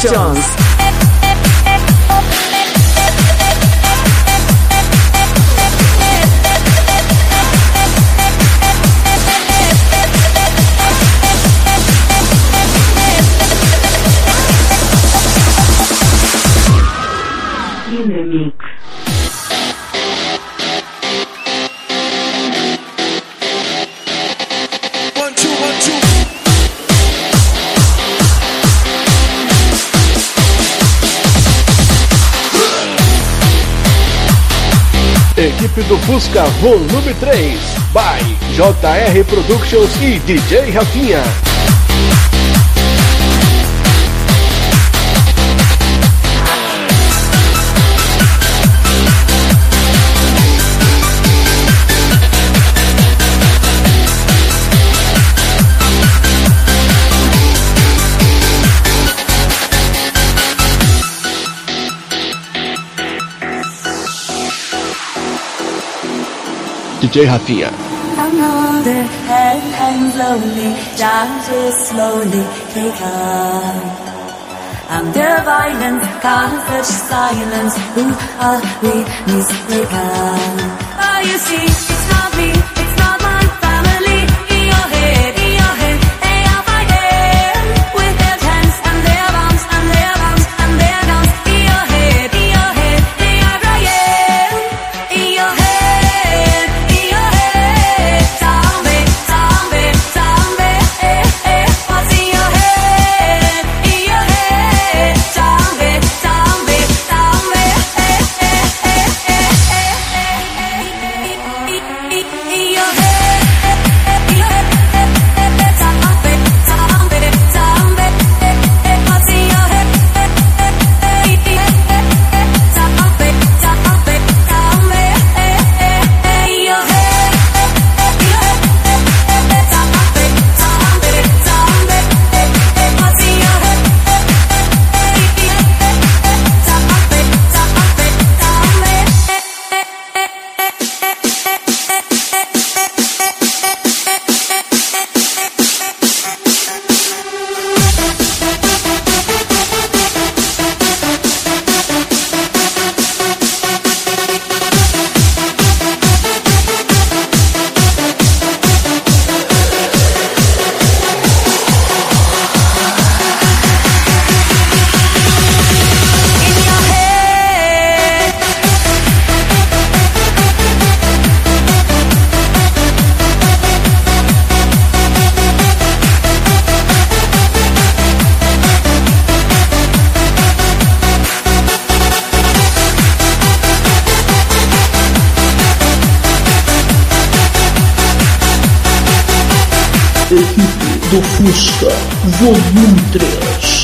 Productions. In the mix. Equipe do Fusca Volume 3 by JR Productions e DJ Rafinha. DJ Rafinha. Another head hangs lonely, charges slowly take up. Under violence, can't touch silence. Who are we mistaken? Oh, you see, it's not me, it's not my family. In your head, they are fighting with their tents and their bombs and their bombs and their guns. In your head, they are crying. In your head. Equipe do Fusca Volume 3.